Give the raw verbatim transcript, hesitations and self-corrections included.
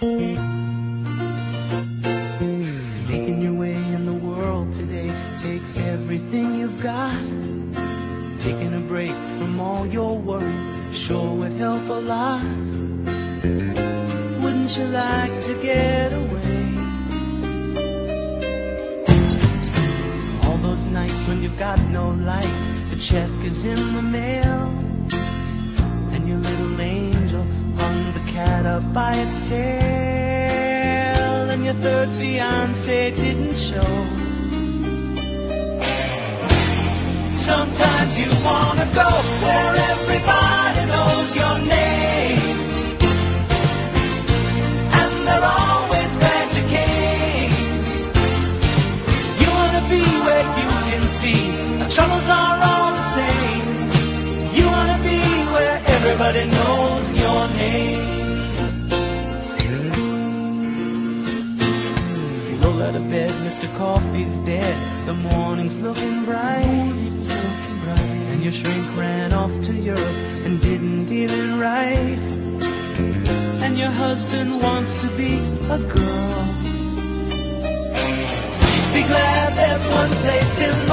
Making your way in the world today takes everything you've got. Taking a break from all your worries sure would help a lot. Wouldn't you like to get away? All those nights when you've got no light, the check is in the mail, and your little angel hung the cat up by its tail, and your third fiancé didn't show. Sometimes you wanna go where everybody knows your name, and they're always glad you came. You wanna be where you can see the troubles are all the same. You wanna be where everybody knows your name. You roll out of bed, Mister Coffee's dead, the morning's looking bright, and your shrink ran off to Europe and didn't even write, and your husband wants to be a girl. Be glad there's one place in the